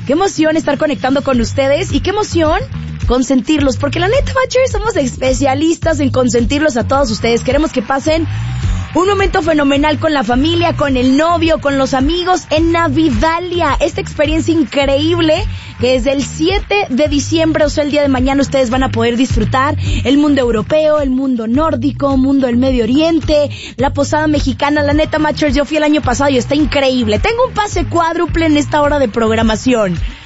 Qué emoción estar conectando con ustedes y qué emoción consentirlos, porque la neta, Matchers, somos especialistas en consentirlos a todos ustedes. Queremos que pasen un momento fenomenal con la familia, con el novio, con los amigos en Navidalia. Esta experiencia increíble que desde el 7 de diciembre, o sea, el día de mañana, ustedes van a poder disfrutar el mundo europeo, el mundo nórdico, mundo del Medio Oriente, la posada mexicana. La neta, Matchers, yo fui el año pasado y está increíble. Tengo un pase cuádruple en esta hora de programación.